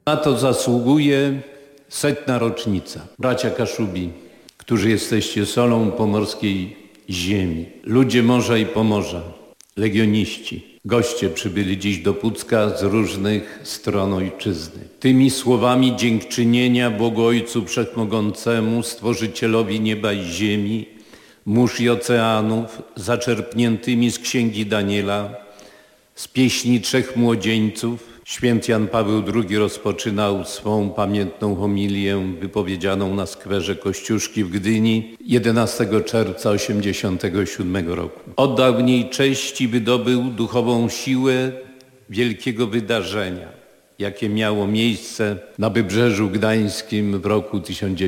Na to zasługuje 100. rocznica. Bracia Kaszubi, którzy jesteście solą pomorskiej ziemi, ludzie morza i Pomorza, legioniści, goście przybyli dziś do Pucka z różnych stron ojczyzny. Tymi słowami dziękczynienia Bogu Ojcu Wszechmogącemu, Stworzycielowi nieba i ziemi, mórz i oceanów, zaczerpniętymi z Księgi Daniela, z pieśni trzech młodzieńców, święty Jan Paweł II rozpoczynał swą pamiętną homilię wypowiedzianą na skwerze Kościuszki w Gdyni 11 czerwca 1987 roku. Oddał w niej cześć i wydobył duchową siłę wielkiego wydarzenia, jakie miało miejsce na Wybrzeżu Gdańskim w roku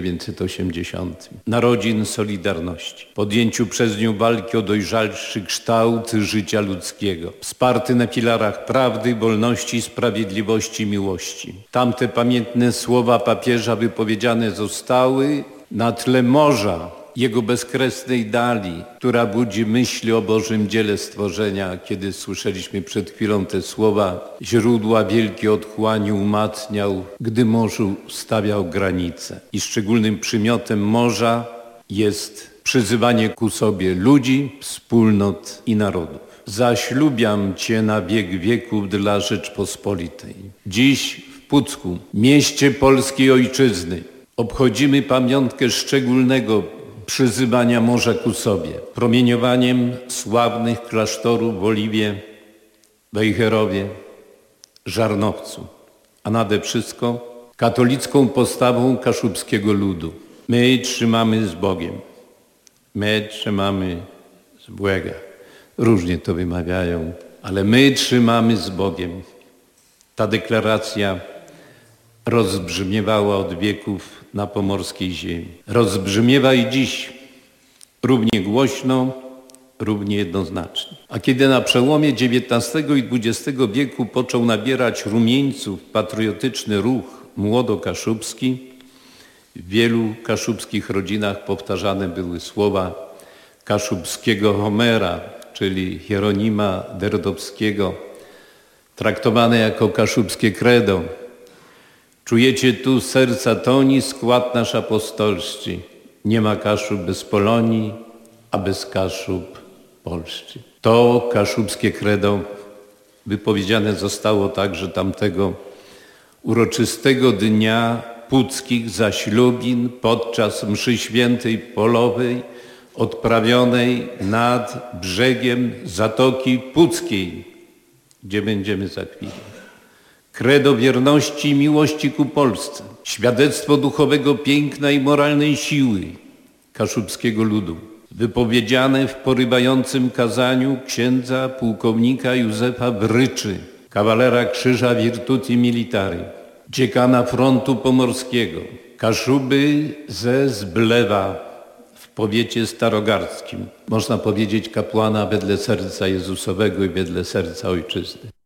1980. Narodzin Solidarności, podjęciu przez nią walki o dojrzalszy kształt życia ludzkiego, wsparty na filarach prawdy, wolności, sprawiedliwości, miłości. Tamte pamiętne słowa papieża wypowiedziane zostały na tle morza, jego bezkresnej dali, która budzi myśli o Bożym dziele stworzenia. Kiedy słyszeliśmy przed chwilą te słowa, źródła wielkie otchłani umacniał, gdy morzu stawiał granice. I szczególnym przymiotem morza jest przyzywanie ku sobie ludzi, wspólnot i narodów. Zaślubiam Cię na wiek wieków dla Rzeczpospolitej. Dziś w Pucku, mieście polskiej ojczyzny, obchodzimy pamiątkę szczególnego przyzywania morza ku sobie, promieniowaniem sławnych klasztorów w Oliwie, Wejherowie, Żarnowcu, a nade wszystko katolicką postawą kaszubskiego ludu. My trzymamy z Bogiem, my trzymamy z Błega. Różnie to wymawiają, ale my trzymamy z Bogiem. Ta deklaracja rozbrzmiewała od wieków na pomorskiej ziemi. Rozbrzmiewa i dziś równie głośno, równie jednoznacznie. A kiedy na przełomie XIX i XX wieku począł nabierać rumieńców patriotyczny ruch młodokaszubski, w wielu kaszubskich rodzinach powtarzane były słowa kaszubskiego Homera, czyli Hieronima Derdowskiego, traktowane jako kaszubskie credo. Czujecie tu serca toni skład nasz apostolszczy. Nie ma Kaszub bez Polonii, a bez Kaszub polszczy. To kaszubskie credo wypowiedziane zostało także tamtego uroczystego dnia puckich zaślubin podczas mszy świętej polowej odprawionej nad brzegiem Zatoki Puckiej, gdzie będziemy za chwilę. Credo wierności i miłości ku Polsce, świadectwo duchowego piękna i moralnej siły kaszubskiego ludu, wypowiedziane w porywającym kazaniu księdza pułkownika Józefa Bryczy, kawalera Krzyża Virtuti Militari, dziekana frontu pomorskiego, Kaszuby ze Zblewa w powiecie starogardzkim, można powiedzieć kapłana wedle serca Jezusowego i wedle serca ojczyzny.